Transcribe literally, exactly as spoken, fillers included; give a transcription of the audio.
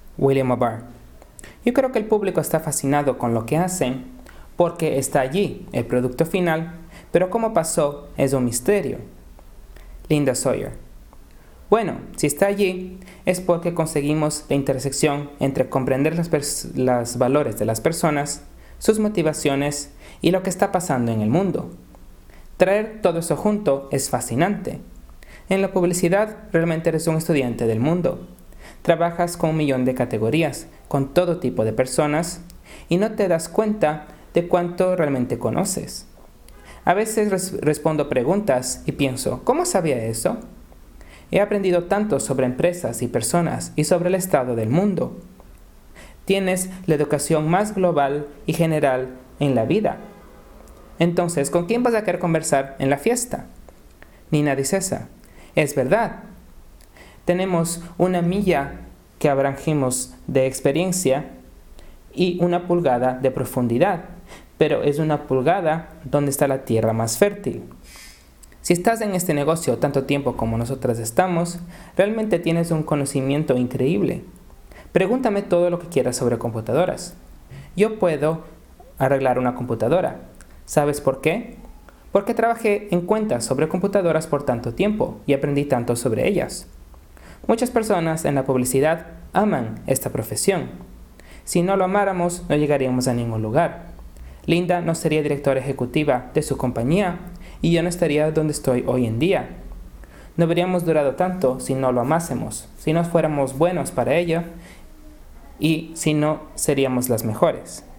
William O'Barr. Yo creo que el público está fascinado con lo que hacen porque está allí el producto final, pero cómo pasó es un misterio. Linda Sawyer. Bueno, si está allí es porque conseguimos la intersección entre comprender los, pers- los valores de las personas, sus motivaciones y lo que está pasando en el mundo. Traer todo eso junto es fascinante. En la publicidad realmente eres un estudiante del mundo. Trabajas con un millón de categorías, con todo tipo de personas, y no te das cuenta de cuánto realmente conoces. A veces res- respondo preguntas y pienso, ¿cómo sabía eso? He aprendido tanto sobre empresas y personas y sobre el estado del mundo. Tienes la educación más global y general en la vida. Entonces, ¿con quién vas a querer conversar en la fiesta? Nina dice esa. Es verdad. Tenemos una milla que abrangimos de experiencia y una pulgada de profundidad, pero es una pulgada donde está la tierra más fértil. Si estás en este negocio tanto tiempo como nosotras estamos, realmente tienes un conocimiento increíble. Pregúntame todo lo que quieras sobre computadoras. Yo puedo arreglar una computadora. ¿Sabes por qué? Porque trabajé en cuentas sobre computadoras por tanto tiempo y aprendí tanto sobre ellas. Muchas personas en la publicidad aman esta profesión. Si no lo amáramos, no llegaríamos a ningún lugar. Linda no sería directora ejecutiva de su compañía y yo no estaría donde estoy hoy en día. No habríamos durado tanto si no lo amásemos, si no fuéramos buenos para ello y si no seríamos las mejores.